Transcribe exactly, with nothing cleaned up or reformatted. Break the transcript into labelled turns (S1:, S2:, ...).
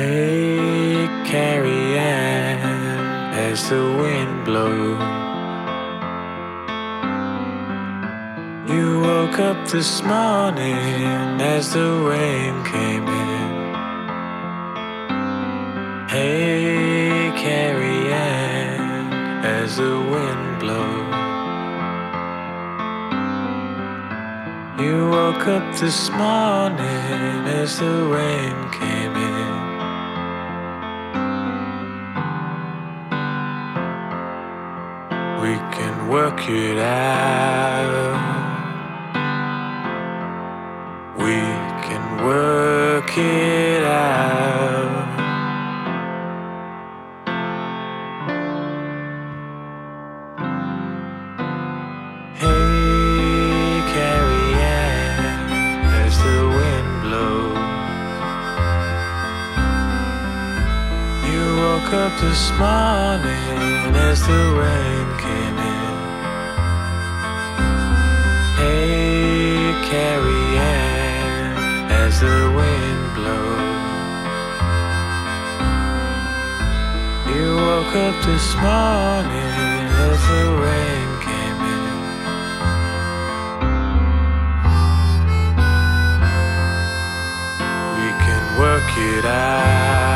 S1: Hey, Carrie Ann, as the wind blows, you woke up this morning as the rain came in. Hey, Carrie Ann, as the wind blows, you woke up this morning as the rain came in. We can work it out. We can work it out. Hey, Carrie Ann, as the wind blows, you woke up this morning as the rain came in. Hey, Carrie Ann, as the wind blows, you woke up this morning as the rain came in. We can work it out.